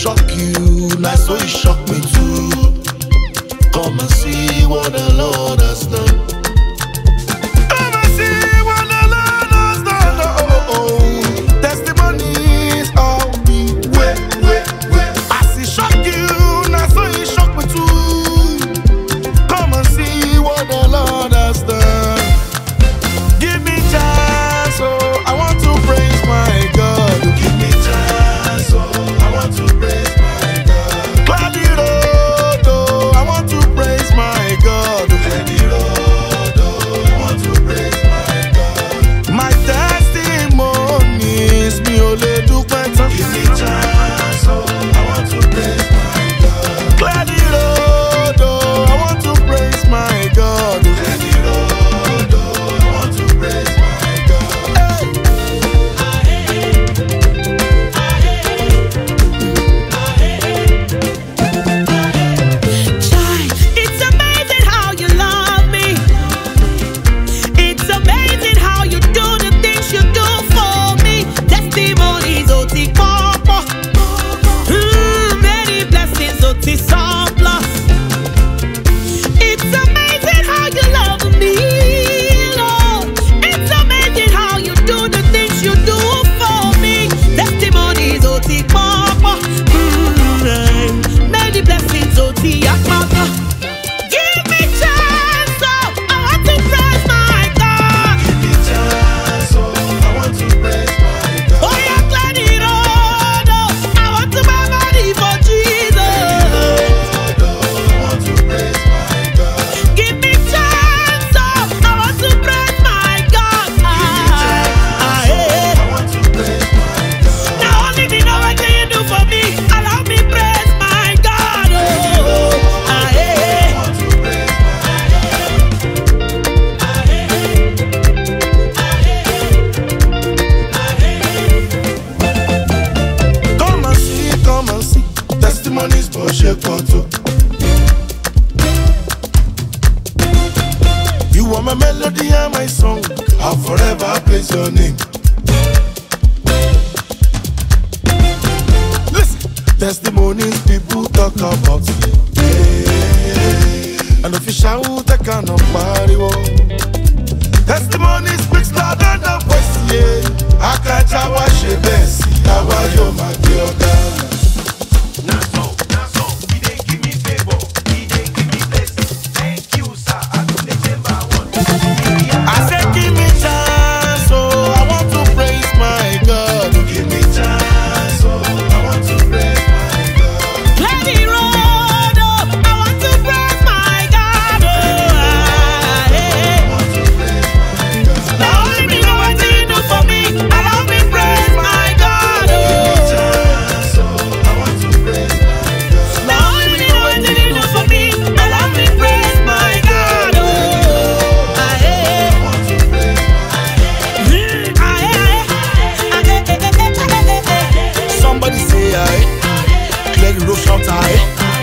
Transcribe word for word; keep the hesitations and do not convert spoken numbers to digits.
shock you, now so it shock me too. Come and see what the Lord has done. Come and see what the Lord has done. Oh, oh, oh. Testimonies all the way, way, way. As he shock you, now so he shock me too. Come and see what the Lord has done. Give me chance, oh, I want to praise my God. Give me chance, oh, I want to praise my God. Clear the road, oh, I want to praise my God. Clear the road, oh, I want to praise my God. My testimony is me only do better. Give me chance, oh, I want to praise my God. Clear the road, oh, I want to praise my God. Clear the road, oh, I want to praise my God. Child, it's amazing how you love me. It's amazing how you do the things you do for me. Testimonies, oh, ti papa. Mm, many blessings, oh, ti surplus. It's amazing how you love me, Lord. It's amazing how you do the things you do for me. Testimonies, oh, ti papa. Mm, many blessings, oh, ti akmaka. Give me chance, oh, I want to praise my God. Give me chance, oh, I want to praise my God. Oh, yeah, clear the road, oh, I want to buy money for Jesus. Oh, I want to praise my God. Give me chance, oh, I want to praise my God. Ah, eh. I want to praise my God. Now only me know what you do for me. Allow me praise my God. Oh, ah, eh. I want to praise my God. Come and see, come and see. Testimonies for Shekoto. You are my melody and my song. I'll forever praise your name. Listen, testimonies people talk about. Yeah. And if you shout, I cannot party. Testimony speaks louder than voice. Yeah, I can't wash it best. How are you, my dear God? I said, give me chance, oh, I want to praise my God. Give me chance, oh, I want to praise my God. Clear the road, oh, I want to praise my God. Oh, ah, eh. I want to praise my God. Now only me know what you do for me. Allow me praise my God. Oh, Chance, oh, I want to praise my God. now only me know what you do for me. Allow me praise my God. Oh, ah, eh. I want to praise my God. Mm, ah, eh, ah, eh, eh, eh, eh, eh, eh, eh. Somebody say I, clear the road, shout I.